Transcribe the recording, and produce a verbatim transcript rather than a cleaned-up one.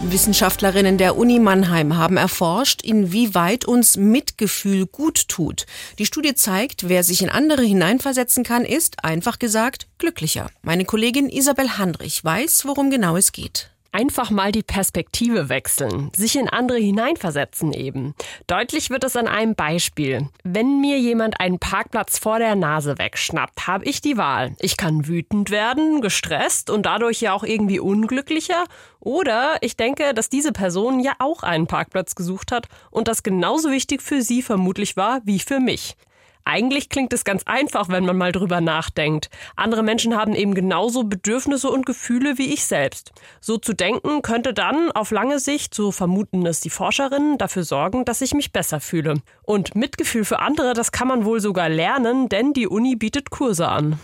Wissenschaftlerinnen der Uni Mannheim haben erforscht, inwieweit uns Mitgefühl gut tut. Die Studie zeigt, wer sich in andere hineinversetzen kann, ist, einfach gesagt, glücklicher. Meine Kollegin Isabel Handrich weiß, worum genau es geht. Einfach mal die Perspektive wechseln, sich in andere hineinversetzen eben. Deutlich wird es an einem Beispiel. Wenn mir jemand einen Parkplatz vor der Nase wegschnappt, habe ich die Wahl. Ich kann wütend werden, gestresst und dadurch ja auch irgendwie unglücklicher. Oder ich denke, dass diese Person ja auch einen Parkplatz gesucht hat und das genauso wichtig für sie vermutlich war wie für mich. Eigentlich klingt es ganz einfach, wenn man mal drüber nachdenkt. Andere Menschen haben eben genauso Bedürfnisse und Gefühle wie ich selbst. So zu denken könnte dann auf lange Sicht, so vermuten es die Forscherinnen, dafür sorgen, dass ich mich besser fühle. Und Mitgefühl für andere, das kann man wohl sogar lernen, denn die Uni bietet Kurse an.